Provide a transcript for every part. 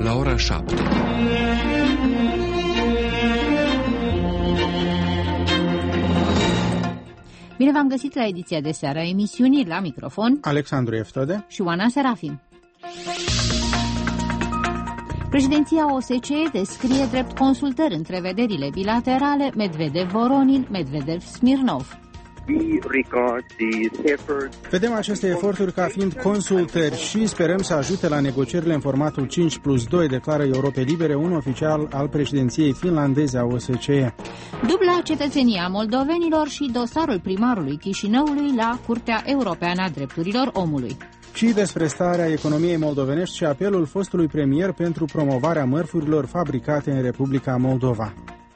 la ora 7. Bine v-am găsit la ediția de seară a emisiunii, la microfon Alexandru Eftode și Oana Serafim. Președinția OSCE descrie drept consultări întrevederile bilaterale Medvedev-Voronin, Medvedev-Smirnov. Vedem aceste eforturi ca fiind consultări și sperăm să ajute la negocierile în formatul 5+2, declară Europei Libere, un oficial al președinției finlandeze a OSCE. Dubla cetățenia moldovenilor și dosarul primarului Chișinăului la Curtea Europeană a Drepturilor Omului. Și despre starea economiei moldovenești și apelul fostului premier pentru promovarea mărfurilor fabricate în Republica Moldova.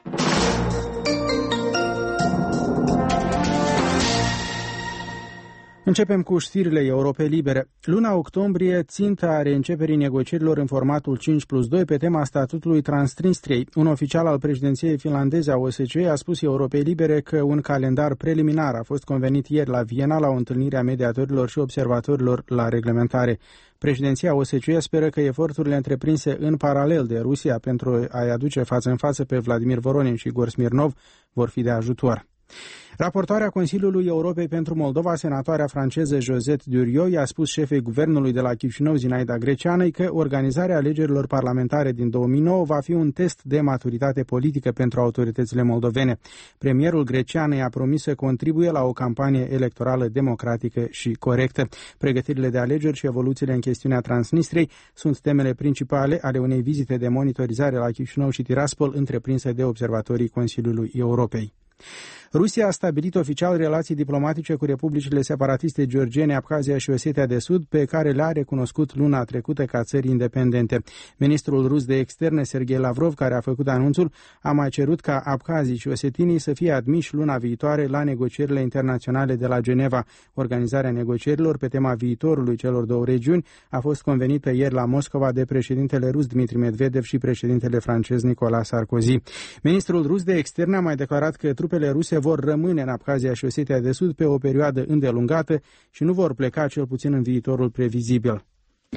Începem cu știrile Europei Libere. Luna octombrie, ținta reînceperii negocierilor în formatul 5+2 pe tema statutului Transnistriei. Un oficial al președinției finlandeze a OSCE a spus Europei Libere că un calendar preliminar a fost convenit ieri la Viena la o întâlnire a mediatorilor și observatorilor la reglementare. Președinția OSCE speră că eforturile întreprinse în paralel de Rusia pentru a-i aduce față în față pe Vladimir Voronin și Igor Smirnov vor fi de ajutor. Raportoarea Consiliului Europei pentru Moldova, senatoarea franceză Josette Durieux, i-a spus șefei guvernului de la Chișinău, Zinaida Greceanăi, că organizarea alegerilor parlamentare din 2009 va fi un test de maturitate politică pentru autoritățile moldovene. Premierul Greceanăi a promis să contribuie la o campanie electorală democratică și corectă. Pregătirile de alegeri și evoluțiile în chestiunea Transnistriei sunt temele principale ale unei vizite de monitorizare la Chișinău și Tiraspol întreprinse de observatorii Consiliului Europei. Rusia a stabilit oficial relații diplomatice cu republicile separatiste georgiene, Abkhazia și Osetia de Sud, pe care le-a recunoscut luna trecută ca țări independente. Ministrul rus de externe, Sergei Lavrov, care a făcut anunțul, a mai cerut ca abkhazii și osetinii să fie admiși luna viitoare la negocierile internaționale de la Geneva. Organizarea negocierilor pe tema viitorului celor două regiuni a fost convenită ieri la Moscova de președintele rus Dmitri Medvedev și președintele francez Nicolas Sarkozy. Ministrul rus de externe a mai declarat că trupele ruse vor rămâne în Abkhazia și Osetia de Sud pe o perioadă îndelungată și nu vor pleca cel puțin în viitorul previzibil.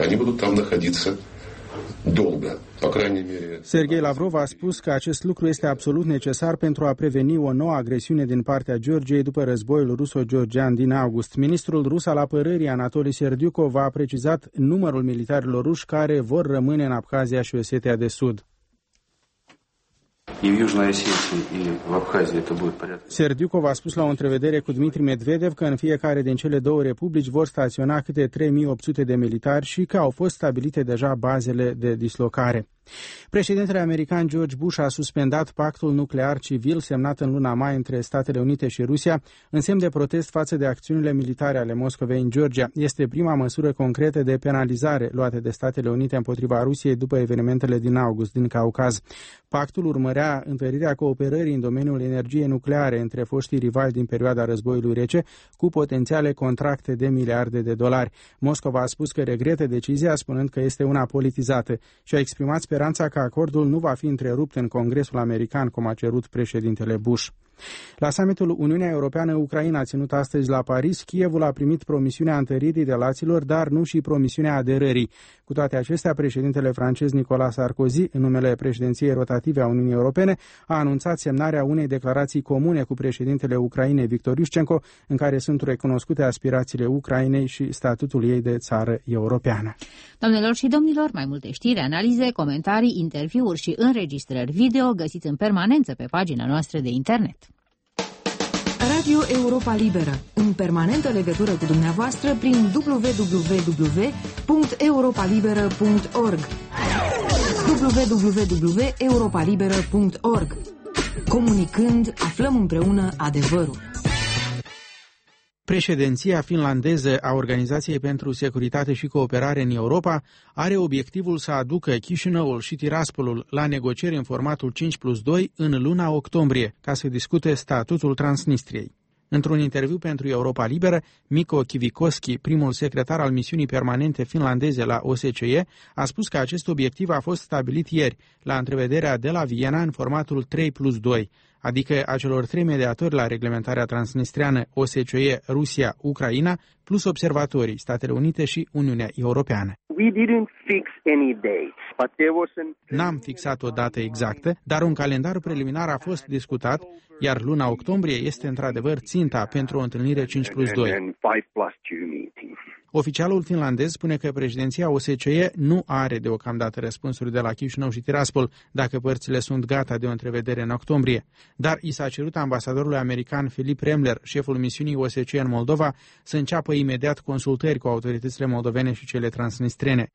Sergei Lavrov a spus că acest lucru este absolut necesar pentru a preveni o nouă agresiune din partea Georgiei după războiul ruso-georgian din august. Ministrul rus al apărării, Anatoli Serdyukov, a precizat numărul militarilor ruși care vor rămâne în Abkhazia și Osetia de Sud. Serdyukov a spus la o întrevedere cu Dmitri Medvedev că în fiecare din cele două republici vor staționa câte 3800 de militari și că au fost stabilite deja bazele de dislocare. Președintele american George Bush a suspendat pactul nuclear civil semnat în luna mai între Statele Unite și Rusia în semn de protest față de acțiunile militare ale Moscovei în Georgia. Este prima măsură concretă de penalizare luată de Statele Unite împotriva Rusiei după evenimentele din august din Caucaz. Pactul urmărea întărirea cooperării în domeniul energiei nucleare între foștii rivali din perioada războiului rece, cu potențiale contracte de miliarde de dolari. Moscova a spus că regretă decizia, spunând că este una politizată și a exprimat speranța că acordul nu va fi întrerupt în Congresul American, cum a cerut președintele Bush. La summitul Uniunea Europeană-Ucraina ținut astăzi la Paris, Kievul a primit promisiunea întăririi relațiilor, dar nu și promisiunea aderării. Cu toate acestea, președintele francez Nicolas Sarkozy, în numele președinției rotative a Uniunii Europene, a anunțat semnarea unei declarații comune cu președintele Ucrainei Victor Yushchenko, în care sunt recunoscute aspirațiile Ucrainei și statutul ei de țară europeană. Doamnelor și domnilor, mai multe știri, analize, comentarii, interviuri și înregistrări video găsiți în permanență pe pagina noastră de internet. Radio Europa Liberă, în permanentă legătură cu dumneavoastră prin www.europalibera.org www.europalibera.org. Comunicând, aflăm împreună adevărul. Președinția finlandeză a Organizației pentru Securitate și Cooperare în Europa are obiectivul să aducă Chișinăul și Tiraspolul la negocieri în formatul 5+2 în luna octombrie, ca să discute statutul Transnistriei. Într-un interviu pentru Europa Liberă, Mikko Kivikoski, primul secretar al misiunii permanente finlandeze la OSCE, a spus că acest obiectiv a fost stabilit ieri, la întrevederea de la Viena în formatul 3+2, adică a celor 3 mediatori la reglementarea transnistriană OSCE, Rusia, Ucraina, plus observatorii, Statele Unite și Uniunea Europeană. N-am fixat o dată exactă, dar un calendar preliminar a fost discutat, iar luna octombrie este într-adevăr ținta pentru o întâlnire 5+2. Oficialul finlandez spune că președinția OSCE nu are deocamdată răspunsuri de la Chișinău și Tiraspol dacă părțile sunt gata de o întrevedere în octombrie, dar i s-a cerut ambasadorului american Philip Remler, șeful misiunii OSCE în Moldova, să înceapă imediat consultări cu autoritățile moldovene și cele transnistrene.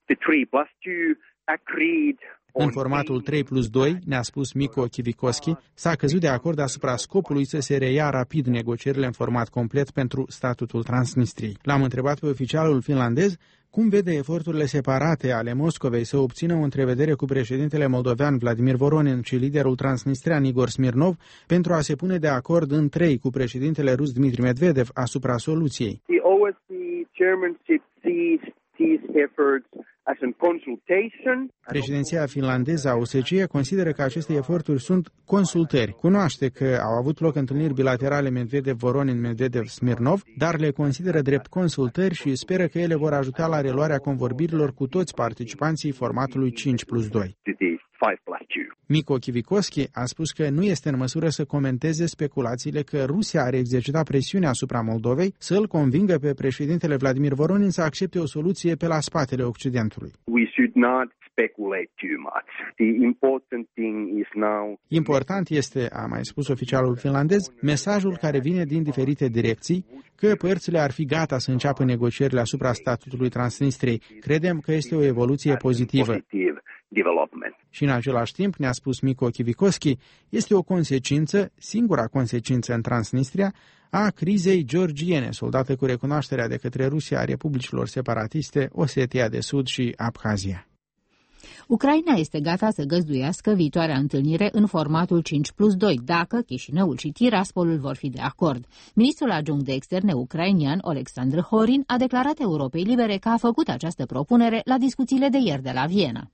În formatul 3+2, ne-a spus Mikko Kivikoski, s-a căzut de acord asupra scopului să se reia rapid negocierile în format complet pentru statutul Transnistriei. L-am întrebat pe oficialul finlandez cum vede eforturile separate ale Moscovei să obțină o întrevedere cu președintele moldovean Vladimir Voronin și liderul transnistrean Igor Smirnov pentru a se pune de acord în trei cu președintele rus Dmitri Medvedev asupra soluției. Președinția finlandeză a OSCE consideră că aceste eforturi sunt consultări. Cunoaște că au avut loc întâlniri bilaterale Medvedev-Voronin-Medvedev-Smirnov, dar le consideră drept consultări și speră că ele vor ajuta la reluarea convorbirilor cu toți participanții formatului 5+2. Mikko Kivikoski a spus că nu este în măsură să comenteze speculațiile că Rusia ar exercita presiune asupra Moldovei să îl convingă pe președintele Vladimir Voronin să accepte o soluție pe la spatele Occidentului. Important este, a mai spus oficialul finlandez, mesajul care vine din diferite direcții, că părțile ar fi gata să înceapă negocierile asupra statutului Transnistriei. Credem că este o evoluție pozitivă. Și în același timp, ne-a spus Mikko Kivikoski, este o consecință, singura consecință în Transnistria, a crizei georgiene, soldată cu recunoașterea de către Rusia a republicilor separatiste Osetia de Sud și Abhazia. Ucraina este gata să găzduiască viitoarea întâlnire în formatul 5+2, dacă Chișinăul și Tiraspolul vor fi de acord. Ministrul adjunct de externe ucrainian, Oleksandr Horin, a declarat Europei Libere că a făcut această propunere la discuțiile de ieri de la Viena.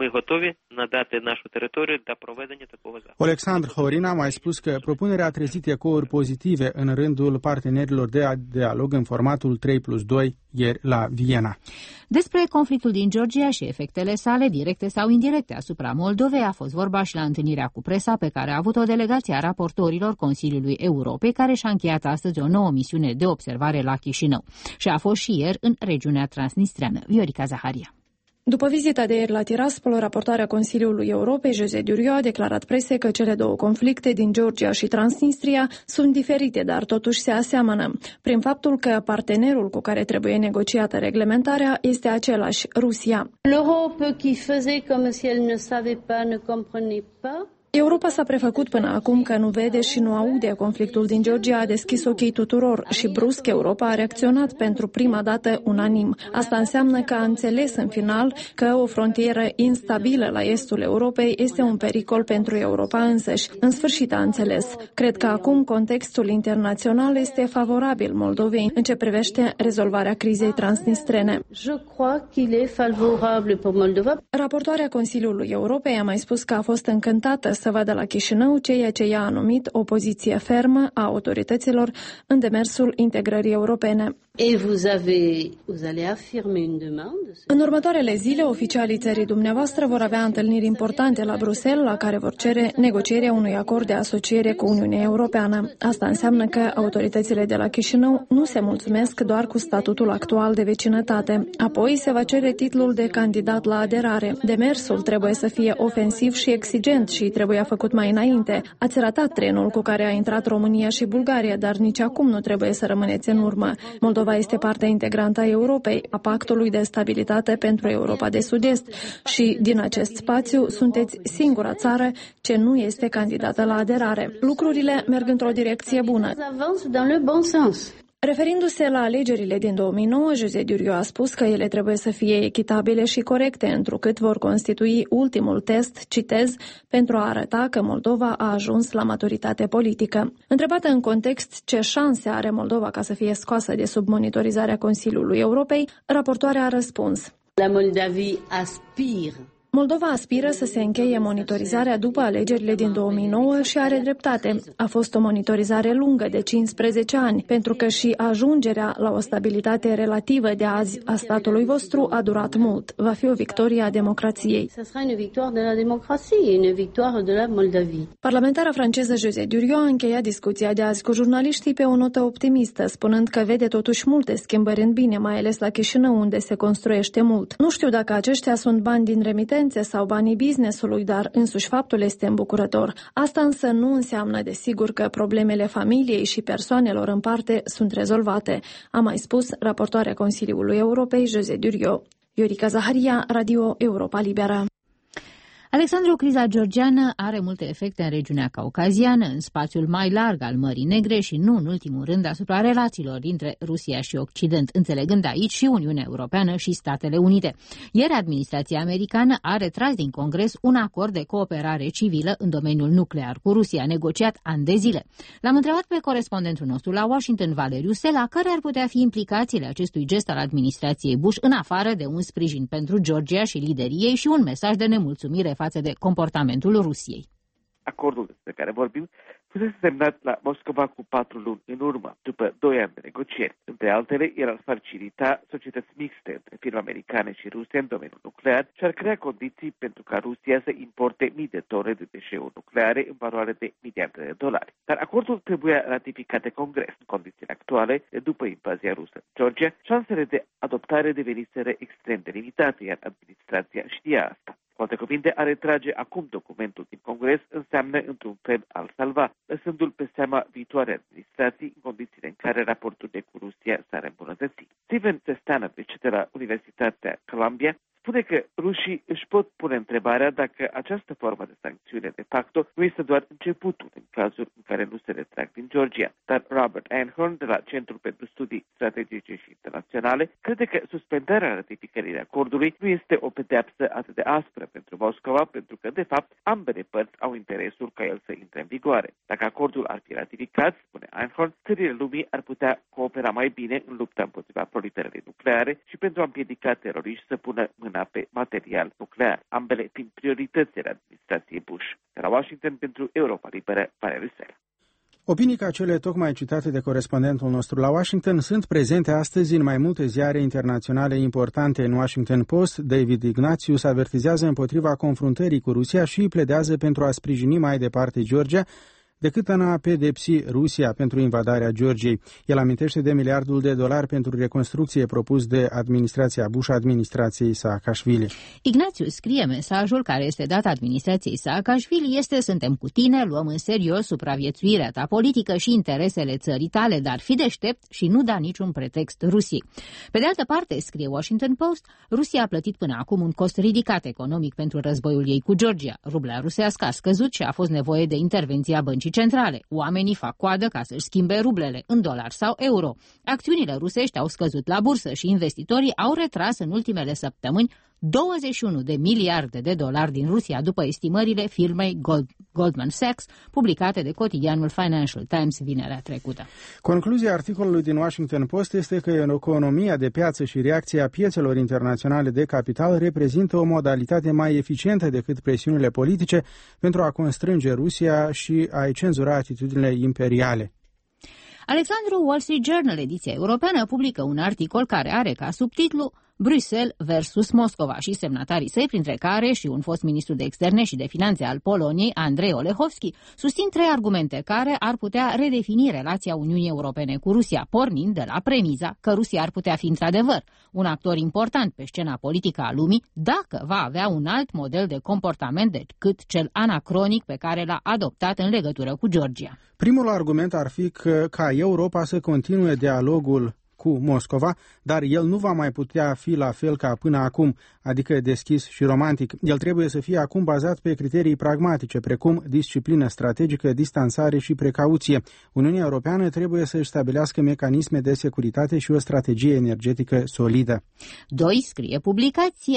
Oleksandr Horin a mai spus că propunerea a trezit ecouri pozitive în rândul partenerilor de dialog în formatul 3+2 ieri la Viena. Despre conflictul din Georgia și efectele sale, directe sau indirecte, asupra Moldovei a fost vorba și la întâlnirea cu presa pe care a avut-o delegație a raportorilor Consiliului Europei, care și-a încheiat astăzi o nouă misiune de observare la Chișinău și a fost și ieri în regiunea transnistreană. Viorica Zaharia. După vizita de ieri la Tiraspol, raportarea Consiliului Europei, José Duriu, a declarat presei că cele două conflicte din Georgia și Transnistria sunt diferite, dar totuși se aseamănă, prin faptul că partenerul cu care trebuie negociată reglementarea este același, Rusia. L'Europe qui faisait comme si elle ne savait pas, ne comprenait pas. Europa s-a prefăcut până acum că nu vede și nu aude. Conflictul din Georgia a deschis ochii tuturor și brusc Europa a reacționat pentru prima dată unanim. Asta înseamnă că a înțeles în final că o frontieră instabilă la estul Europei este un pericol pentru Europa însăși. În sfârșit a înțeles. Cred că acum contextul internațional este favorabil Moldovei în ce privește rezolvarea crizei transnistrene. Raportoarea Consiliului Europei a mai spus că a fost încântată să vadă la Chișinău ceea ce ea a numit o poziție fermă a autorităților în demersul integrării europene. În următoarele zile, oficialii țării dumneavoastră vor avea întâlniri importante la Bruxelles, la care vor cere negocierea unui acord de asociere cu Uniunea Europeană. Asta înseamnă că autoritățile de la Chișinău nu se mulțumesc doar cu statutul actual de vecinătate. Apoi se va cere titlul de candidat la aderare. Demersul trebuie să fie ofensiv și exigent și trebuia făcut mai înainte. Ați ratat trenul cu care a intrat România și Bulgaria, dar nici acum nu trebuie să rămâneți în urmă. Moldova este parte integrantă a Europei, a Pactului de Stabilitate pentru Europa de Sud-Est și din acest spațiu sunteți singura țară ce nu este candidată la aderare. Lucrurile merg într-o direcție bună. Referindu-se la alegerile din 2009, José Duriu a spus că ele trebuie să fie echitabile și corecte, întrucât vor constitui ultimul test, citez, pentru a arăta că Moldova a ajuns la maturitate politică. Întrebată în context ce șanse are Moldova ca să fie scoasă de sub monitorizarea Consiliului Europei, raportoarea a răspuns: La Moldavie aspire. Moldova aspiră să se încheie monitorizarea după alegerile din 2009 și are dreptate. A fost o monitorizare lungă de 15 ani, pentru că și ajungerea la o stabilitate relativă de azi a statului vostru a durat mult. Va fi o victorie a democrației. Parlamentara franceză José Durieux a încheiat discuția de azi cu jurnaliștii pe o notă optimistă, spunând că vede totuși multe schimbări în bine, mai ales la Chișinău, unde se construiește mult. Nu știu dacă aceștia sunt bani din remitențe sau banii business-ului, dar însuși faptul este îmbucurător. Asta însă nu înseamnă, desigur, că problemele familiei și persoanelor în parte sunt rezolvate, a mai spus raportoarea Consiliului Europei José Durieux. Iorica Zaharia, Radio Europa Liberă. Alexandru, criza georgiană are multe efecte în regiunea caucaziană, în spațiul mai larg al Mării Negre și nu în ultimul rând asupra relațiilor dintre Rusia și Occident, înțelegând aici și Uniunea Europeană și Statele Unite. Ieri, administrația americană a retras din Congres un acord de cooperare civilă în domeniul nuclear cu Rusia, negociat ani de zile. L-am întrebat pe corespondentul nostru la Washington, Valeriu Sela, care ar putea fi implicațiile acestui gest al administrației Bush, în afară de un sprijin pentru Georgia și liderii ei și un mesaj de nemulțumire față de comportamentul Rusiei. Acordul despre care vorbim fusese semnat la Moscova cu 4 luni în urmă, după 2 ani de negocieri. Între altele, el ar facilita societăți mixte între firme americane și ruse în domeniul nuclear și ar crea condiții pentru ca Rusia să importe mii de tone de deșeuri nucleare în valoare de miliarde de dolari. Dar acordul trebuia ratificat de Congres. În condițiile actuale, după invazia rusă în Georgia, șansele de adoptare deveniseră extrem de limitate, iar administrația știa asta. Cu alte cuvinte, a retrage acum documentul din Congres înseamnă într-un fel al salva, lăsându-l pe seama viitoare administrații în condițiile în care raporturile cu Rusia s-ar îmbunătăți. Steven Sestanovich de la Universitatea Columbia spune că rușii își pot pune întrebarea dacă această formă de sancțiune de facto nu este doar începutul în cazul în care nu se retrag din Georgia. Dar Robert Einhorn de la Centrul pentru Studii Strategice și Internaționale crede că suspendarea ratificării acordului nu este o pedeapsă atât de aspră pentru Moscova, pentru că, de fapt, ambele părți au interesul ca el să intre în vigoare. Dacă acordul ar fi ratificat, spune Einhorn, țările lumii ar putea coopera mai bine în lupta împotriva proliferării nucleare și pentru a împiedica teroriști să pună mâna pe material nuclear, ambele fiind prioritățile administrației Bush. De la Washington pentru Europa Liberă, Valeriu Sela. Opinii ca cele tocmai citate de corespondentul nostru la Washington sunt prezente astăzi în mai multe ziare internaționale importante. În Washington Post, David Ignatius avertizează împotriva confruntării cu Rusia și pledează pentru a sprijini mai departe Georgia, decât în a pedepsi Rusia pentru invadarea Georgiei. El amintește de $1 miliard pentru reconstrucție propus de administrația Bush, administrației Saakashvili. Ignatius scrie mesajul care este dat administrației Saakashvili este: suntem cu tine, luăm în serios supraviețuirea ta politică și interesele țării tale, dar fi deștept și nu da niciun pretext Rusiei. Pe de altă parte, scrie Washington Post, Rusia a plătit până acum un cost ridicat economic pentru războiul ei cu Georgia. Rubla rusească a scăzut și a fost nevoie de intervenția băncii centrale. Oamenii fac coadă ca să-și schimbe rublele în dolari sau euro. Acțiunile rusești au scăzut la bursă și investitorii au retras în ultimele săptămâni $21 de miliarde din Rusia, după estimările firmei Goldman Sachs, publicate de cotidianul Financial Times vinerea trecută. Concluzia articolului din Washington Post este că economia de piață și reacția piețelor internaționale de capital reprezintă o modalitate mai eficientă decât presiunile politice pentru a constrânge Rusia și a-i cenzura atitudinile imperiale. Alexandru, Wall Street Journal, ediția europeană, publică un articol care are ca subtitlu Bruxelles versus Moscova și semnatarii săi, printre care și un fost ministru de externe și de finanțe al Poloniei, Andrei Olehovski, susțin 3 argumente care ar putea redefini relația Uniunii Europene cu Rusia, pornind de la premiza că Rusia ar putea fi într-adevăr un actor important pe scena politică a lumii dacă va avea un alt model de comportament decât cel anacronic pe care l-a adoptat în legătură cu Georgia. Primul argument ar fi că ca Europa să continue dialogul cu Moscova, dar el nu va mai putea fi la fel ca până acum, adică deschis și romantic. El trebuie să fie acum bazat pe criterii pragmatice, precum disciplină strategică, distanțare și precauție. Uniunea Europeană trebuie să-și stabilească mecanisme de securitate și o strategie energetică solidă. 2. Scrie publicația,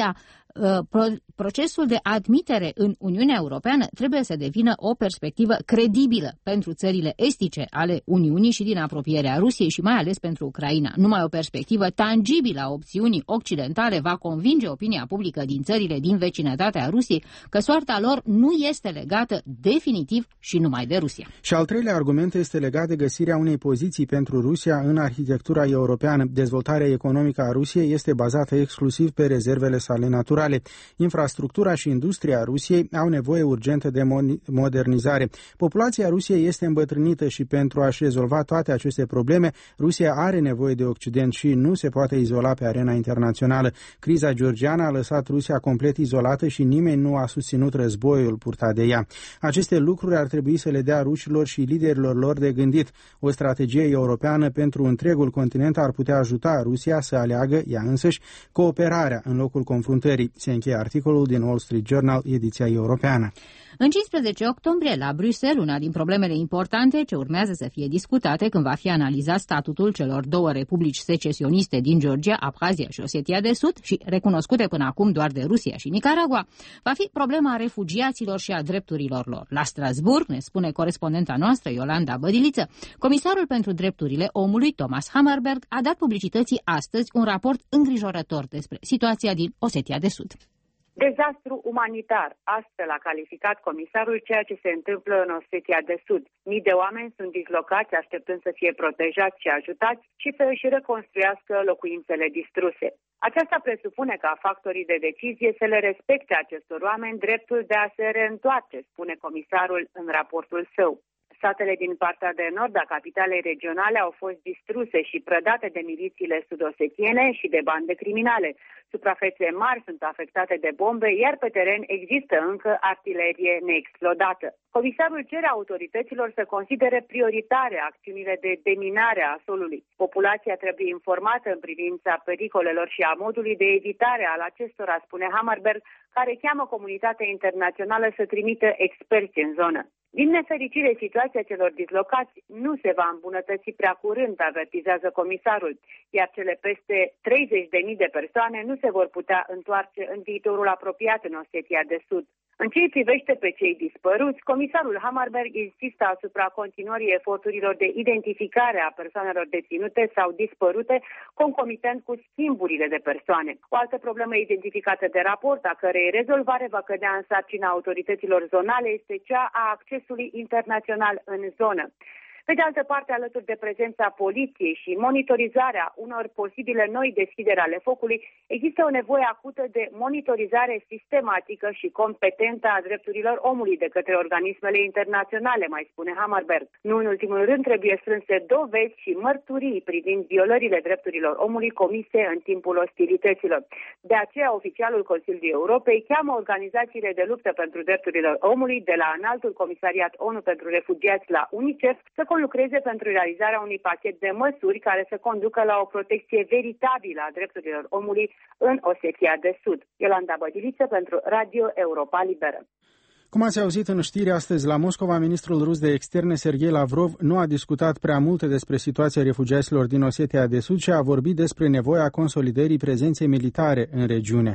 procesul de admitere în Uniunea Europeană trebuie să devină o perspectivă credibilă pentru țările estice ale Uniunii și din apropierea Rusiei și mai ales pentru Ucraina. Numai o perspectivă tangibilă a opțiunii occidentale va convinge opinia publică din țările din vecinătatea Rusiei că soarta lor nu este legată definitiv și numai de Rusia. Și al treilea argument este legat de găsirea unei poziții pentru Rusia în arhitectura europeană. Dezvoltarea economică a Rusiei este bazată exclusiv pe rezervele sale naturale. Infrastructura și industria Rusiei au nevoie urgentă de modernizare. Populația Rusiei este îmbătrânită și pentru a-și rezolva toate aceste probleme, Rusia are nevoie de Occident și nu se poate izola pe arena internațională. Criza georgiană a lăsat Rusia complet izolată și nimeni nu a susținut războiul purtat de ea. Aceste lucruri ar trebui să le dea rușilor și liderilor lor de gândit. O strategie europeană pentru întregul continent ar putea ajuta Rusia să aleagă ea însăși cooperarea în locul confruntării. Se încheie articolul din Wall Street Journal, ediția europeană. În 15 octombrie, la Bruxelles, una din problemele importante ce urmează să fie discutate când va fi analizat statutul celor două republici secesioniste din Georgia, Abhazia și Osetia de Sud, și recunoscute până acum doar de Rusia și Nicaragua, va fi problema refugiaților și a drepturilor lor. La Strasbourg, ne spune corespondenta noastră, Iolanda Bădiliță, comisarul pentru drepturile omului, Thomas Hammarberg, a dat publicității astăzi un raport îngrijorător despre situația din Osetia de Sud. Dezastru umanitar, astfel a calificat comisarul ceea ce se întâmplă în Osetia de Sud. Mii de oameni sunt dislocați așteptând să fie protejați și ajutați și să își reconstruiască locuințele distruse. Aceasta presupune ca factorii de decizie să le respecte acestor oameni dreptul de a se reîntoarce, spune comisarul în raportul său. Satele din partea de nord a capitalei regionale au fost distruse și prădate de milițiile sud-osetiene și de bande criminale. Suprafețe mari sunt afectate de bombe, iar pe teren există încă artilerie neexplodată. Comisarul cere autorităților să considere prioritare acțiunile de deminare a solului. Populația trebuie informată în privința pericolelor și a modului de evitare al acestora, spune Hammarberg, care cheamă comunitatea internațională să trimită experți în zonă. Din nefericire, situația celor dislocați nu se va îmbunătăți prea curând, avertizează comisarul, iar cele peste 30.000 de persoane nu se vor putea întoarce în viitorul apropiat în Osetia de Sud. În ce îi privește pe cei dispăruți, comisarul Hammarberg insistă asupra continuării eforturilor de identificare a persoanelor deținute sau dispărute, concomitent cu schimburile de persoane. O altă problemă identificată de raport, a cărei rezolvare va cădea în sarcina autorităților zonale, este cea a accesului internațional în zonă. Pe de altă parte, alături de prezența poliției și monitorizarea unor posibile noi deschideri ale focului, există o nevoie acută de monitorizare sistematică și competentă a drepturilor omului de către organismele internaționale, mai spune Hammarberg. Nu în ultimul rând, trebuie strânse dovezi și mărturii privind violările drepturilor omului comise în timpul ostilităților. De aceea, oficialul Consiliului Europei cheamă organizațiile de luptă pentru drepturile omului, de la Înaltul Comisariat ONU pentru Refugiați la UNICEF, să conlucreze pentru realizarea unui pachet de măsuri care să conducă la o protecție veritabilă a drepturilor omului în Osetia de Sud. Iolanda Bădiliță pentru Radio Europa Liberă. Cum ați auzit în știri, astăzi la Moscova, ministrul rus de externe Sergei Lavrov nu a discutat prea multe despre situația refugiaților din Osetia de Sud, ci a vorbit despre nevoia consolidării prezenței militare în regiune.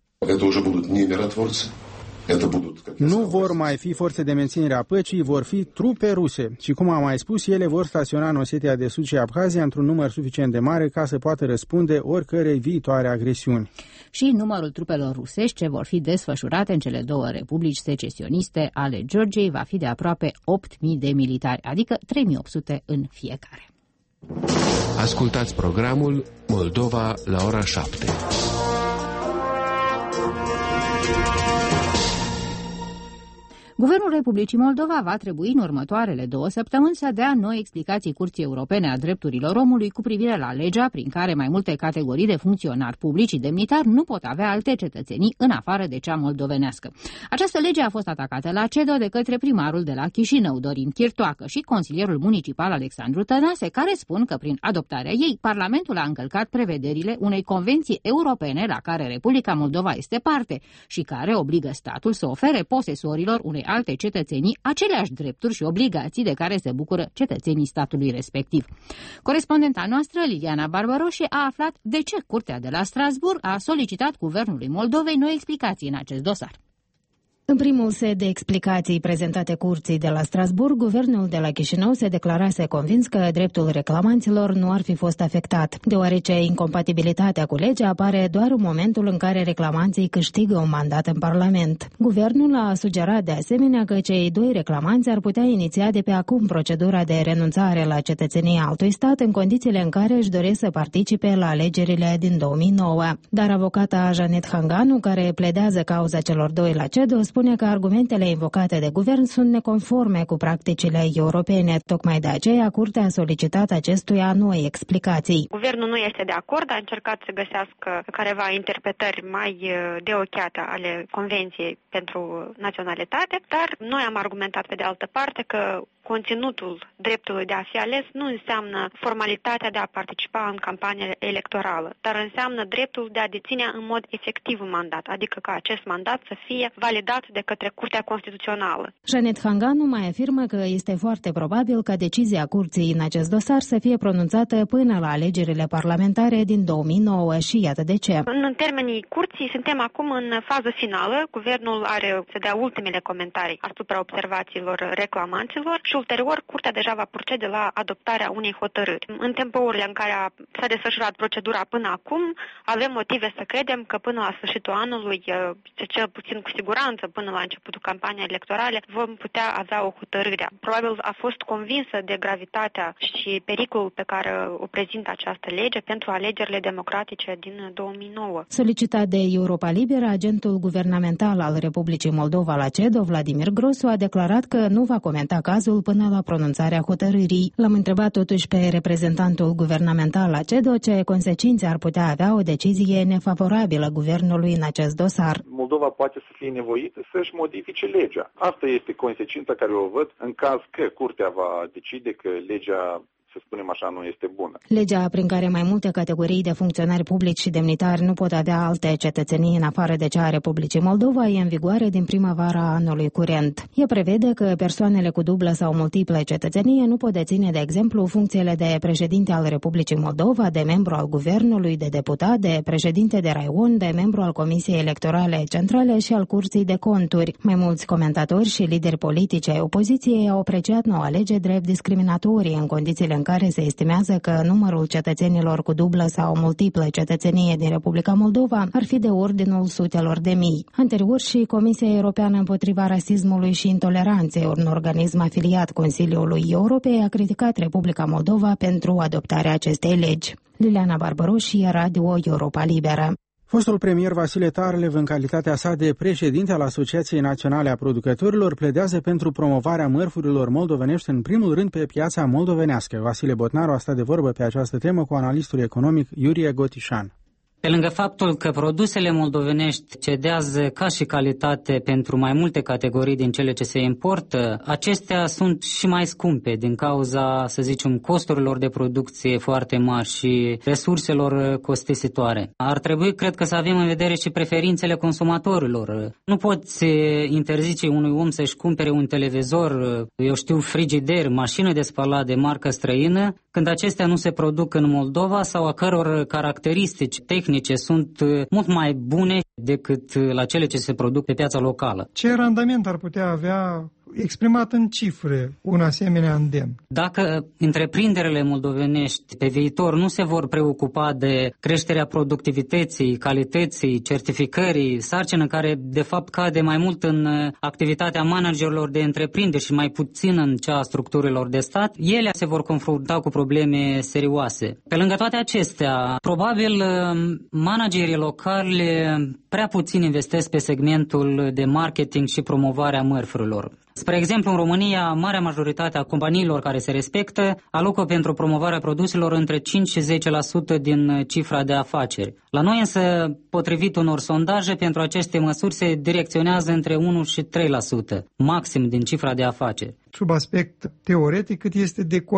Nu vor mai fi forțe de menținere a păcii, vor fi trupe ruse și, cum am mai spus, ele vor staționa în Osetia de Sud și Abhazia într-un număr suficient de mare ca să poată răspunde oricărei viitoare agresiuni. Și numărul trupelor rusești ce vor fi desfășurate în cele două republici secesioniste ale Georgiei va fi de aproape 8.000 de militari, adică 3.800 în fiecare. Ascultați programul Moldova la ora 7. Guvernul Republicii Moldova va trebui în următoarele 2 săptămâni să dea noi explicații Curții Europene a Drepturilor Omului cu privire la legea prin care mai multe categorii de funcționari publici și demnitari nu pot avea alte cetățenii în afară de cea moldovenească. Această lege a fost atacată la CEDO de către primarul de la Chișinău, Dorin Chirtoacă, și consilierul municipal Alexandru Tănase, care spun că prin adoptarea ei, Parlamentul a încălcat prevederile unei convenții europene la care Republica Moldova este parte și care obligă statul să ofere posesorilor unei alte cetățenii aceleași drepturi și obligații de care se bucură cetățenii statului respectiv. Corespondenta noastră, Liliana Barbaroși, a aflat de ce Curtea de la Strasbourg a solicitat Guvernului Moldovei noi explicații în acest dosar. În primul set de explicații prezentate Curții de la Strasbourg, guvernul de la Chișinău se declarase convins că dreptul reclamanților nu ar fi fost afectat, deoarece incompatibilitatea cu legea apare doar în momentul în care reclamanții câștigă un mandat în Parlament. Guvernul a sugerat de asemenea că cei doi reclamanți ar putea iniția de pe acum procedura de renunțare la cetățenia altui stat în condițiile în care își doresc să participe la alegerile din 2009. Dar avocata Janet Hanganu, care pledează cauza celor doi la CEDO, spune că argumentele invocate de guvern sunt neconforme cu practicile europene. Tocmai de aceea, Curtea a solicitat acestuia noi explicații. Guvernul nu este de acord, a încercat să găsească careva interpretări mai deocheate ale Convenției pentru naționalitate, dar noi am argumentat pe de altă parte că conținutul dreptului de a fi ales nu înseamnă formalitatea de a participa în campanie electorală, dar înseamnă dreptul de a deține în mod efectiv un mandat, adică ca acest mandat să fie validat de către Curtea Constituțională. Janet Hanganu mai afirmă că este foarte probabil ca decizia Curții în acest dosar să fie pronunțată până la alegerile parlamentare din 2009 și iată de ce. În termenii Curții suntem acum în fază finală. Guvernul are să dea ultimele comentarii asupra observațiilor reclamanților și ulterior Curtea deja va procede la adoptarea unei hotărâri. În tempourile în care s-a desfășurat procedura până acum, avem motive să credem că până la sfârșitul anului, cel puțin cu siguranță până la începutul campaniei electorale, vom putea avea o hotărâre. Probabil a fost convinsă de gravitatea și pericolul pe care o prezintă această lege pentru alegerile democratice din 2009. Solicitat de Europa Liberă, agentul guvernamental al Republicii Moldova la CEDO, Vladimir Grosu, a declarat că nu va comenta cazul până la pronunțarea hotărârii. L-am întrebat totuși pe reprezentantul guvernamental la CEDO ce consecințe ar putea avea o decizie nefavorabilă guvernului în acest dosar. Moldova poate să fie nevoită să-și modifice legea. Asta este consecința care o văd în caz că Curtea va decide că legea, să spunem așa, nu este bună. Legea prin care mai multe categorii de funcționari publici și demnitari nu pot avea alte cetățenii în afară de cea a Republicii Moldova e în vigoare din primăvara anului curent. Ea prevede că persoanele cu dublă sau multiple cetățenie nu pot deține, de exemplu, funcțiile de președinte al Republicii Moldova, de membru al guvernului, de deputat, de președinte de raion, de membru al Comisiei Electorale Centrale și al Curții de Conturi. Mai mulți comentatori și lideri politici ai opoziției au apreciat noua lege drept discriminatorie în condițiile în care se estimează că numărul cetățenilor cu dublă sau multiplă cetățenie din Republica Moldova ar fi de ordinul sutelor de mii. Anterior și Comisia Europeană împotriva rasismului și intoleranței, un organism afiliat Consiliului Europei, a criticat Republica Moldova pentru adoptarea acestei legi. Liliana Barbaroși, Radio Europa Liberă. Fostul premier Vasile Tarlev, în calitatea sa de președinte al Asociației Naționale a Producătorilor, pledează pentru promovarea mărfurilor moldovenești în primul rând pe piața moldovenească. Vasile Botnaru a stat de vorbă pe această temă cu analistul economic Iurie Gotișan. Pe lângă faptul că produsele moldovenești cedează ca și calitate pentru mai multe categorii din cele ce se importă, acestea sunt și mai scumpe din cauza, să zicem, costurilor de producție foarte mari și resurselor costisitoare. Ar trebui, cred că, să avem în vedere și preferințele consumatorilor. Nu poți interzice unui om să-și cumpere un televizor, eu știu, frigider, mașină de spălat de marcă străină, când acestea nu se produc în Moldova sau a căror caracteristici tehnice sunt mult mai bune decât la cele ce se produc pe piața locală. Ce randament ar putea avea exprimat în cifre un asemenea îndemn? Dacă întreprinderile moldovenești pe viitor nu se vor preocupa de creșterea productivității, calității, certificării, sarcină care de fapt cade mai mult în activitatea managerilor de întreprinderi și mai puțin în cea a structurilor de stat, ele se vor confrunta cu probleme serioase. Pe lângă toate acestea, probabil managerii locali prea puțin investesc pe segmentul de marketing și promovarea mărfurilor. Spre exemplu, în România, marea majoritate a companiilor care se respectă alocă pentru promovarea produselor între 5 și 10% din cifra de afaceri. La noi însă, potrivit unor sondaje, pentru aceste măsuri se direcționează între 1 și 3%, maxim din cifra de afaceri. Sub aspect teoretic, cât este de corect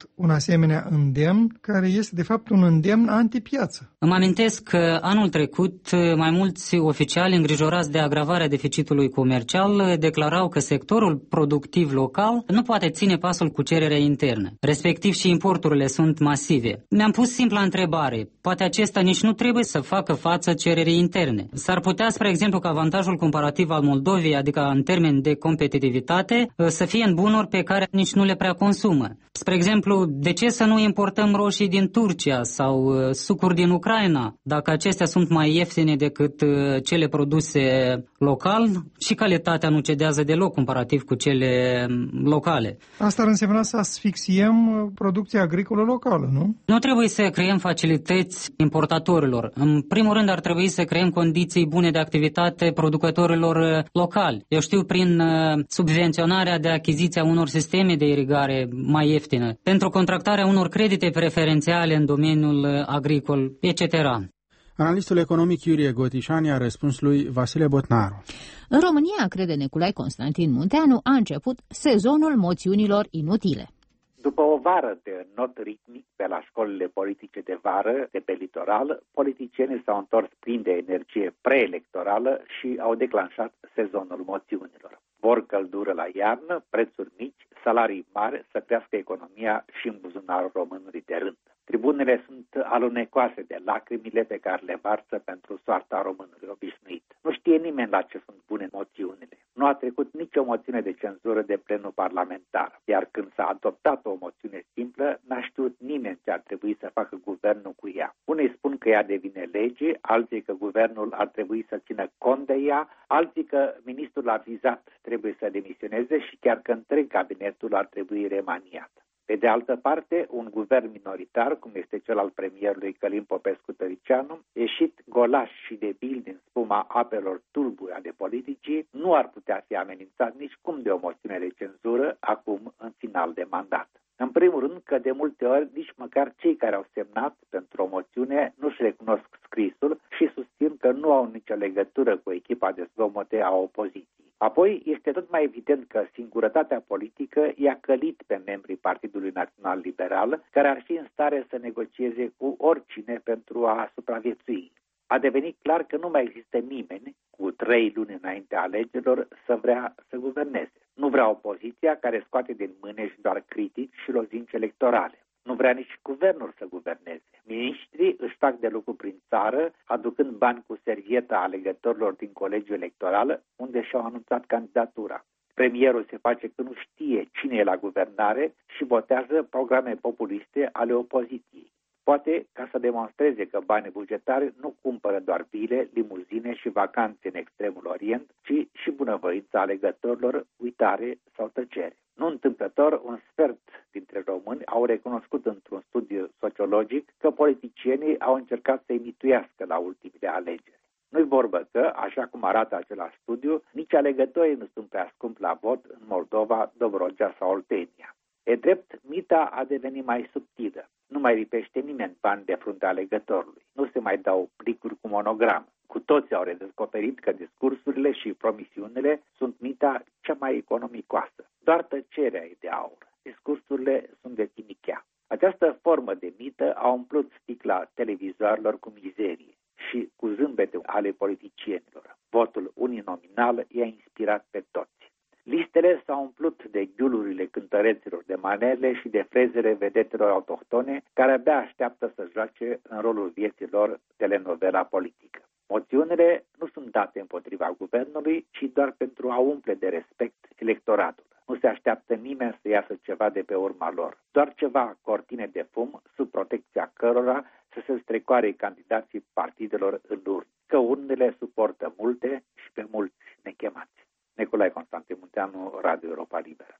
un asemenea îndemn, care este de fapt un îndemn antipiață. Îmi amintesc că anul trecut mai mulți oficiali îngrijorați de agravarea deficitului comercial declarau că sectorul productiv local nu poate ține pasul cu cererea internă, respectiv și importurile sunt masive. Mi-am pus simpla întrebare, poate acesta nici nu trebuie să facă față cererii interne. S-ar putea, spre exemplu, că avantajul comparativ al Moldovei, adică în termeni de competitivitate, să fie în bunuri pe care nici nu le prea consumă. Spre exemplu, de ce să nu importăm roșii din Turcia sau sucuri din Ucraina, dacă acestea sunt mai ieftine decât cele produse local și calitatea nu cedează deloc comparativ cu cele locale. Asta ar însemna să asfixiem producția agricolă locală, nu? Nu trebuie să creăm facilități importatorilor. În primul rând ar trebui să creăm condiții bune de activitate producătorilor locali. Eu știu, prin subvenționarea de achiziția unor sisteme de irigare mai ieftine, pentru contractarea unor credite preferențiale în domeniul agricol, etc. Analistul economic Iurie Gotișani a răspuns lui Vasile Botnaru. În România, crede Nicolae Constantin Munteanu, a început sezonul moțiunilor inutile. După o vară de not ritmic pe la școlile politice de vară, de pe litoral, politicienii s-au întors plini de energie preelectorală și au declanșat sezonul moțiunilor. Vor căldură la iarnă, prețuri mici, salarii mari, să crească economia și în buzunarul românului de rând. Tribunele sunt alunecoase de lacrimile pe care le varsă pentru soarta românului obișnuit. Nu știe nimeni la ce sunt bune moțiunile. Nu a trecut nicio moțiune de cenzură de plenul parlamentar, iar când s-a adoptat o moțiune simplă, n-a știut nimeni ce ar trebui să facă guvernul cu ea. Unii spun că ea devine lege, alții că guvernul ar trebui să țină cont de ea, alții că ministrul avizat trebuie să demisioneze și chiar că întreg cabinetul ar trebui remaniat. Pe de altă parte, un guvern minoritar, cum este cel al premierului Călin Popescu-Tăricianu, ieșit golaș și debil din spuma apelor tulburi ale politicii, nu ar putea fi amenințat nici cum de o moțiune de cenzură acum în final de mandat. În primul rând că de multe ori nici măcar cei care au semnat pentru o moțiune nu-și recunosc scrisul și susțin că nu au nicio legătură cu echipa de zgomote a opoziției. Apoi, este tot mai evident că singurătatea politică i-a călit pe membrii Partidului Național Liberal, care ar fi în stare să negocieze cu oricine pentru a supraviețui. A devenit clar că nu mai există nimeni, cu 3 luni înaintea alegerilor, să vrea să guverneze. Nu vrea opoziția care scoate din mânești doar critici și lozinci electorale. Nu vrea nici guvernul să guverneze. Miniștrii își fac de lucru prin țară, aducând bani cu servieta alegătorilor din colegiul electoral, unde și-au anunțat candidatura. Premierul se face că nu știe cine e la guvernare și votează programe populiste ale opoziției. Poate ca să demonstreze că banii bugetari nu cumpără doar vile, limuzine și vacanțe în extremul Orient, ci și bunăvoința alegătorilor, uitare sau tăcere. Nu întâmplător, un sfert dintre români au recunoscut într-un studiu sociologic că politicienii au încercat să-i mituiască la ultimele alegeri. Nu-i vorbă că, așa cum arată același studiu, nici alegătorii nu sunt prea scumpi la vot în Moldova, Dobrogea sau Oltenia. E drept, mita a devenit mai subtilă. Nu mai lipește nimeni bani de fruntea alegătorului. Nu se mai dau plicuri cu monogram. Cu toți au redescoperit că discursurile și promisiunile sunt mita cea mai economicoasă. Doar tăcerea e de aur. Discursurile sunt de tinichea. Această formă de mită a umplut sticla televizoarelor cu mizerie și cu zâmbete ale politicienilor. Votul uninominal i-a inspirat pe toți. Listele s-au umplut de ghiulurile cântăreților de manele și de frezele vedetelor autohtone care abia așteaptă să joace în rolul vieții lor telenovela politică. Moțiunile nu sunt date împotriva guvernului, ci doar pentru a umple de respect electoratul. Nu se așteaptă nimeni să iasă ceva de pe urma lor. Doar ceva cortine de fum sub protecția cărora să se strecoare candidații partidelor în urni. Că urnele suportă multe și pe mulți nechemați. Nicolae Constantin Munteanu, Radio Europa Liberă.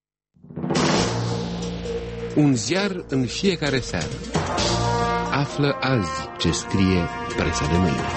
Un ziar în fiecare seară. Află azi ce scrie presa de mâine.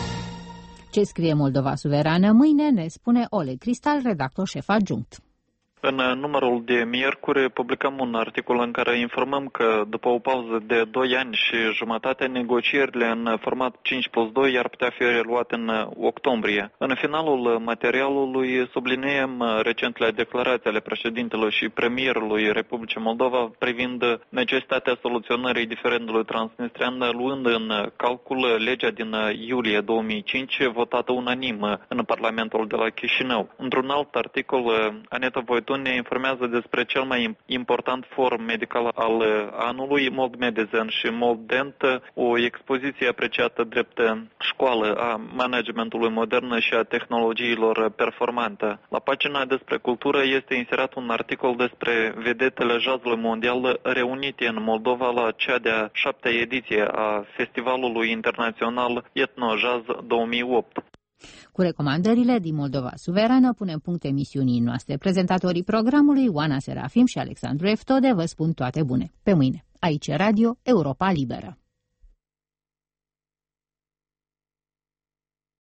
Ce scrie Moldova Suverană mâine ne spune Oleg Cristal, redactor șef adjunct. În numărul de miercuri publicăm un articol în care informăm că după o pauză de 2 ani și jumătate, negocierile în format 5+2 ar putea fi reluate în octombrie. În finalul materialului subliniem recentele declarații ale președintelui și premierului Republicii Moldova privind necesitatea soluționării diferendului transnistrian, luând în calcul legea din iulie 2005, votată unanim în Parlamentul de la Chișinău. Într-un alt articol, Aneta Voitun ne informează despre cel mai important forum medical al anului, Moldmedicine și Molddent, o expoziție apreciată drept școală a managementului modern și a tehnologiilor performante. La pagina despre cultură este inserat un articol despre vedetele jazzului mondial reunite în Moldova la cea de-a 7-a ediție a Festivalului Internațional Etno Jazz 2008. Cu recomandările din Moldova Suverană punem punct emisiunii noastre. Prezentatorii programului, Oana Serafim și Alexandru Eftode, vă spun toate bune. Pe mâine. Aici Radio Europa Liberă.